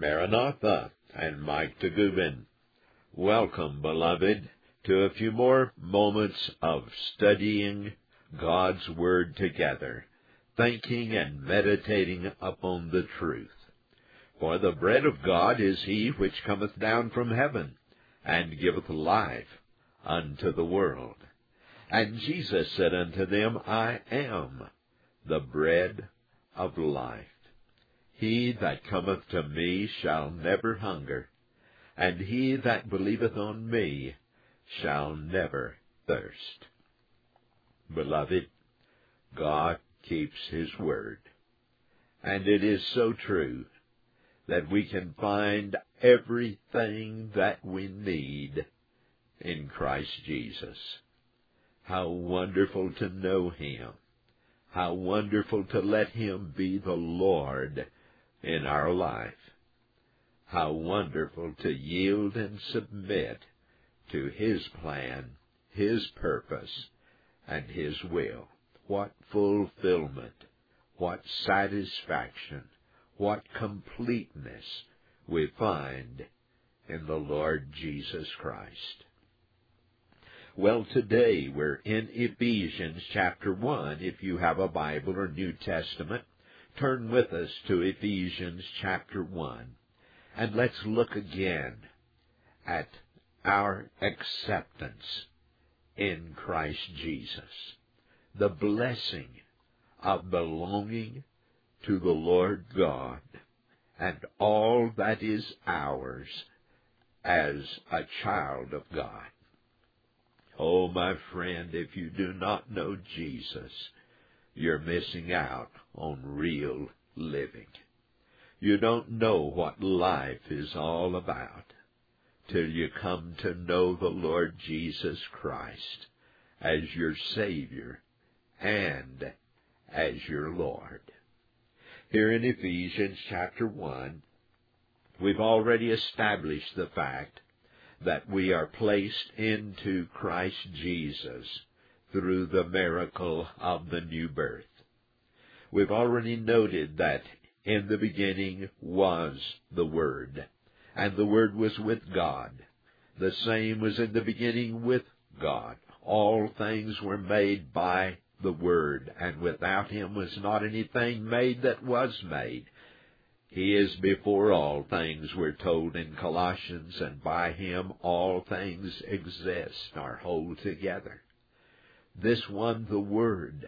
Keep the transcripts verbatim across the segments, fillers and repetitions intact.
Maranatha and Mike Tagubin. Welcome, beloved, to a few more moments of studying God's Word together, thinking and meditating upon the truth. For the bread of God is he which cometh down from heaven, and giveth life unto the world. And Jesus said unto them, I am the bread of life. He that cometh to me shall never hunger, and he that believeth on me shall never thirst. Beloved, God keeps his word, and it is so true that we can find everything that we need in Christ Jesus. How wonderful to know him. How wonderful to let him be the Lord in our life. How wonderful to yield and submit to his plan, his purpose, and his will. What fulfillment, what satisfaction, what completeness we find in the Lord Jesus Christ. Well, today we're in Ephesians chapter one. If you have a Bible or New Testament, turn with us to Ephesians chapter one, and let's look again at our acceptance in Christ Jesus, the blessing of belonging to the Lord God and all that is ours as a child of God. Oh, my friend, if you do not know Jesus, you're missing out on real living. You don't know what life is all about till you come to know the Lord Jesus Christ as your Savior and as your Lord. Here in Ephesians chapter one, we've already established the fact that we are placed into Christ Jesus through the miracle of the new birth. We've already noted that in the beginning was the Word, and the Word was with God. The same was in the beginning with God. All things were made by the Word, and without him was not anything made that was made. He is before all things, we're told in Colossians, and by him all things exist or hold together. This one, the Word,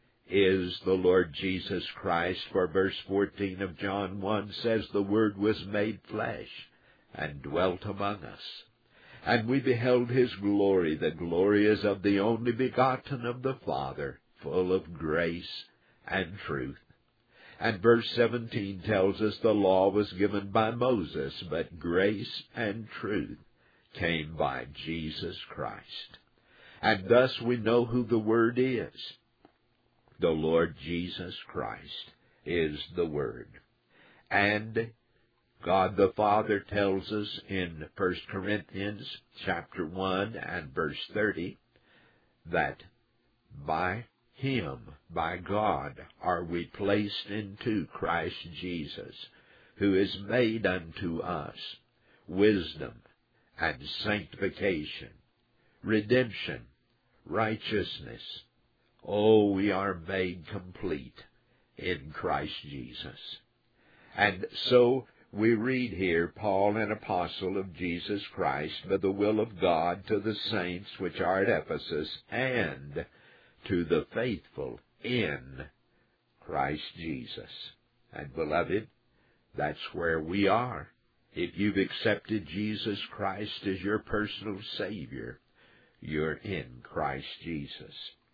is the Lord Jesus Christ, for verse fourteen of John one says, the Word was made flesh and dwelt among us. And we beheld his glory, the glory is of the only begotten of the Father, full of grace and truth. And verse seventeen tells us the law was given by Moses, but grace and truth came by Jesus Christ. And thus we know who the Word is. The Lord Jesus Christ is the Word. And God the Father tells us in First Corinthians chapter one and verse thirty that by him, by God, are we placed into Christ Jesus, who is made unto us wisdom and sanctification, redemption, righteousness. Oh, we are made complete in Christ Jesus. And so we read here, Paul, an apostle of Jesus Christ, by the will of God, to the saints which are at Ephesus, and to the faithful in Christ Jesus. And beloved, that's where we are. If you've accepted Jesus Christ as your personal Savior, you're in Christ Jesus.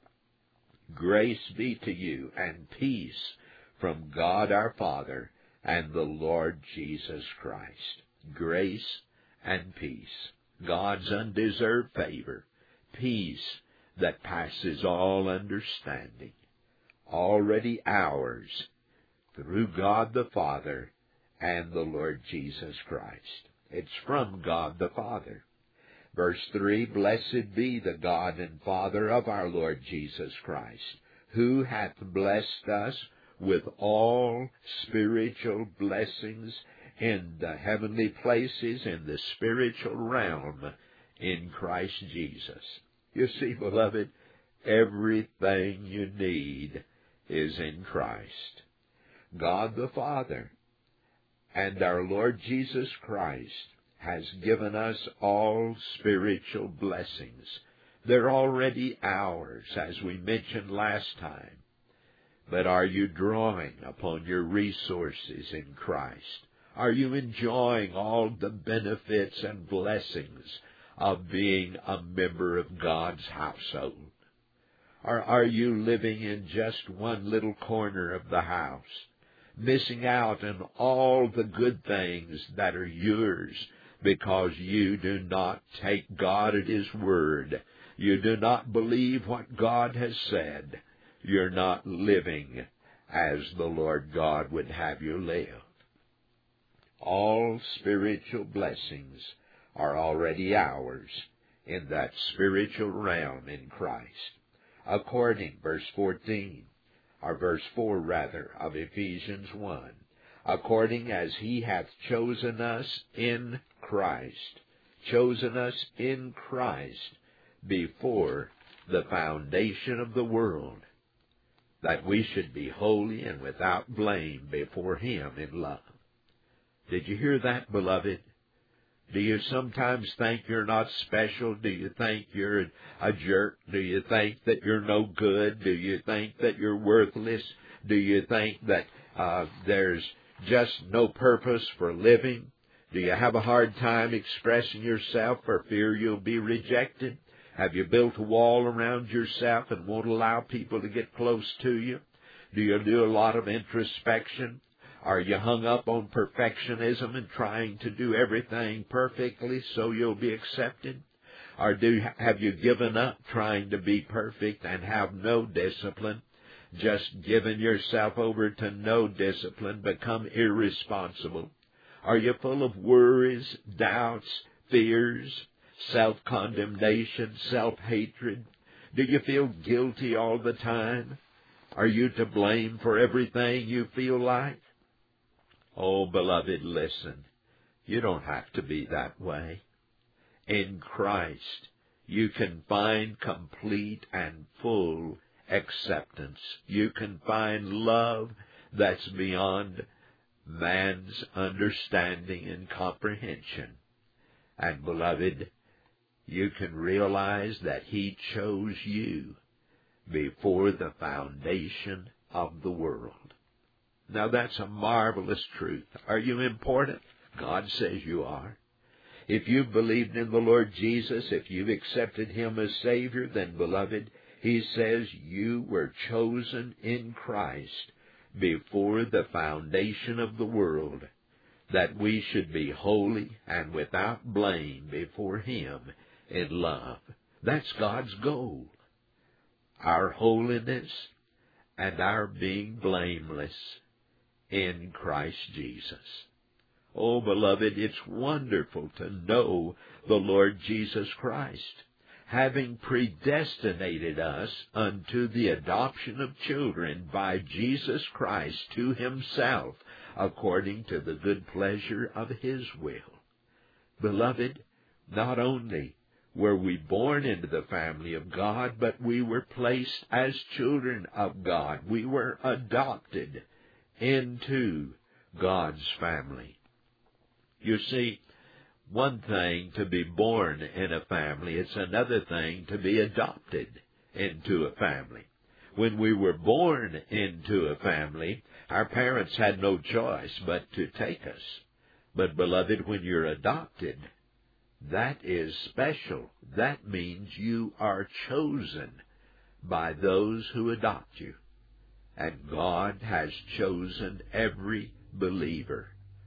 Grace be to you and peace from God our Father and the Lord Jesus Christ. Grace and peace. God's undeserved favor. Peace that passes all understanding. Already ours through God the Father and the Lord Jesus Christ. It's from God the Father. Verse three, blessed be the God and Father of our Lord Jesus Christ, who hath blessed us with all spiritual blessings in the heavenly places, in the spiritual realm, in Christ Jesus. You see, beloved, everything you need is in Christ. God the Father and our Lord Jesus Christ has given us all spiritual blessings. They're already ours, as we mentioned last time. But are you drawing upon your resources in Christ? Are you enjoying all the benefits and blessings of being a member of God's household? Or are you living in just one little corner of the house, missing out on all the good things that are yours because you do not take God at His word? You do not believe what God has said. You're not living as the Lord God would have you live. All spiritual blessings are already ours in that spiritual realm in Christ. According, verse fourteen, or verse four rather, of Ephesians one, according as He hath chosen us in Christ, chosen us in Christ before the foundation of the world, that we should be holy and without blame before Him in love. Did you hear that, beloved? Do you sometimes think you're not special? Do you think you're a jerk? Do you think that you're no good? Do you think that you're worthless? Do you think that uh, there's just no purpose for living? Do you have a hard time expressing yourself for fear you'll be rejected? Have you built a wall around yourself and won't allow people to get close to you? Do you do a lot of introspection? Are you hung up on perfectionism and trying to do everything perfectly so you'll be accepted? Or do have you given up trying to be perfect and have no discipline, just given yourself over to no discipline, become irresponsible? Are you full of worries, doubts, fears, self-condemnation, self-hatred? Do you feel guilty all the time? Are you to blame for everything you feel like? Oh, beloved, listen. You don't have to be that way. In Christ, you can find complete and full acceptance. You can find love that's beyond man's understanding and comprehension. And, beloved, you can realize that He chose you before the foundation of the world. Now, that's a marvelous truth. Are you important? God says you are. If you've believed in the Lord Jesus, if you've accepted Him as Savior, then, beloved, He says you were chosen in Christ before the foundation of the world, that we should be holy and without blame before Him in love. That's God's goal. Our holiness and our being blameless in Christ Jesus. Oh, beloved, it's wonderful to know the Lord Jesus Christ, having predestinated us unto the adoption of children by Jesus Christ to Himself, according to the good pleasure of His will. Beloved, not only were we born into the family of God, but we were placed as children of God. We were adopted into God's family. You see, one thing to be born in a family, it's another thing to be adopted into a family. When we were born into a family, our parents had no choice but to take us. But, beloved, when you're adopted, that is special. That means you are chosen by those who adopt you. And God has chosen every believer.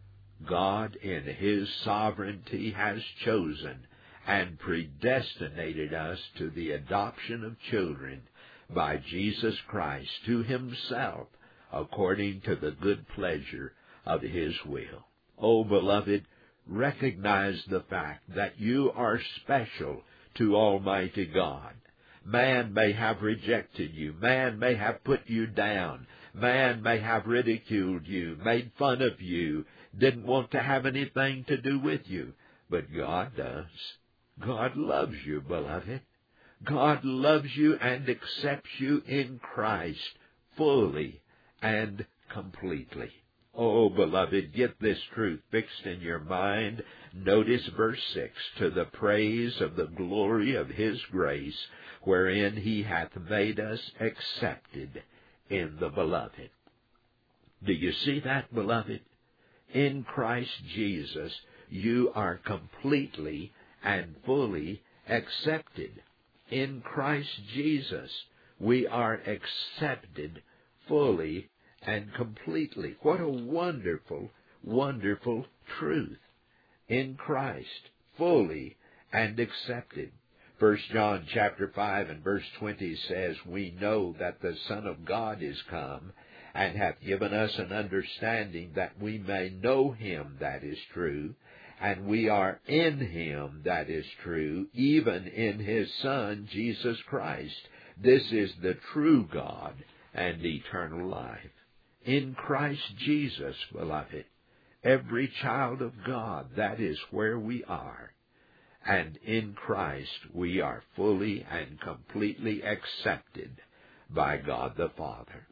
God, in His sovereignty, has chosen and predestinated us to the adoption of children by Jesus Christ to Himself, according to the good pleasure of His will. Oh, beloved, recognize the fact that you are special to Almighty God. Man may have rejected you. Man may have put you down. Man may have ridiculed you, made fun of you, didn't want to have anything to do with you, but God does. God loves you, beloved. God loves you and accepts you in Christ fully and completely. Oh, beloved, get this truth fixed in your mind. Notice verse six, to the praise of the glory of his grace, wherein he hath made us accepted in the beloved. Do you see that, beloved? In Christ Jesus, you are completely and fully accepted. In Christ Jesus, we are accepted fully and completely. What a wonderful, wonderful truth. In Christ, fully and accepted. First John chapter five and verse twenty says, we know that the Son of God is come, and hath given us an understanding that we may know him that is true, and we are in him that is true, even in his Son, Jesus Christ. This is the true God and eternal life. In Christ Jesus, beloved, every child of God, that is where we are. And in Christ we are fully and completely accepted by God the Father.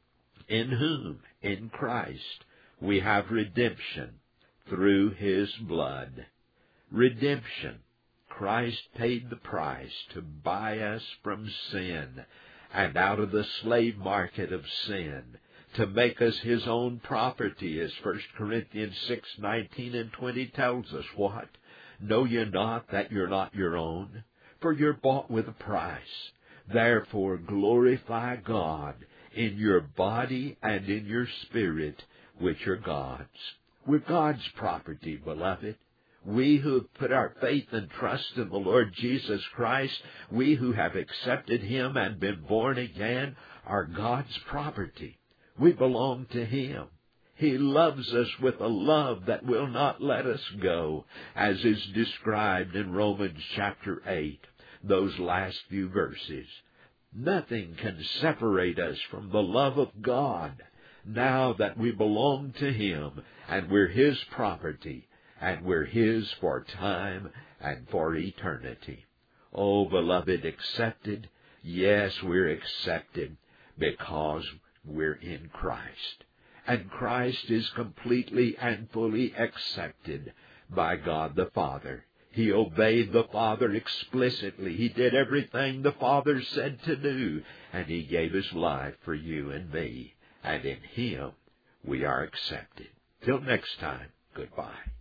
In whom, in Christ, we have redemption through his blood. Redemption. Christ paid the price to buy us from sin and out of the slave market of sin, to make us his own property, as First Corinthians six nineteen and twenty tells us. What? Know ye not that you're not your own? For you're bought with a price. Therefore glorify God in your body and in your spirit, which are God's. We're God's property, beloved. We who have put our faith and trust in the Lord Jesus Christ, we who have accepted him and been born again, are God's property. We belong to him. He loves us with a love that will not let us go, as is described in Romans chapter eight, those last few verses. Nothing can separate us from the love of God now that we belong to him and we're his property and we're his for time and for eternity. Oh, beloved, accepted? Yes, we're accepted because we're in Christ. And Christ is completely and fully accepted by God the Father. He obeyed the Father explicitly. He did everything the Father said to do, and he gave his life for you and me. And in him we are accepted. Till next time, goodbye.